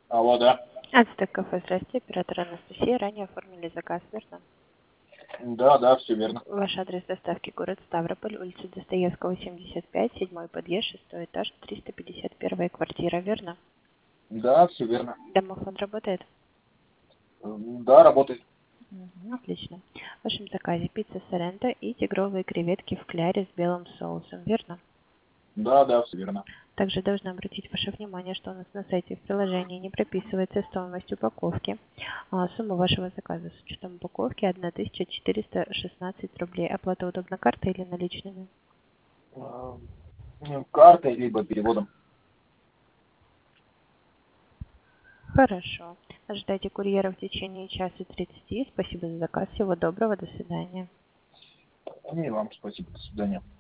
Алло, да. Ацтек кафе, здрасте, оператор Анастасия. Ранее оформили заказ, верно? Да, все верно. Ваш адрес доставки город Ставрополь, улица Достоевского, 75, 7-й подъезд, 6-й этаж, 351 квартира, верно? Да, все верно. Домофон работает? Да, работает. Отлично. В вашем заказе пицца Соренто и тигровые креветки в кляре с белым соусом, верно? Да, все верно. Также должна обратить ваше внимание, что у нас на сайте в приложении не прописывается стоимость упаковки. Сумма вашего заказа с учетом упаковки 1416 рублей. Оплата удобна картой или наличными? Картой либо переводом. Хорошо. Ожидайте курьера в течение часа 30. Спасибо за заказ. Всего доброго. До свидания. И вам спасибо. До свидания.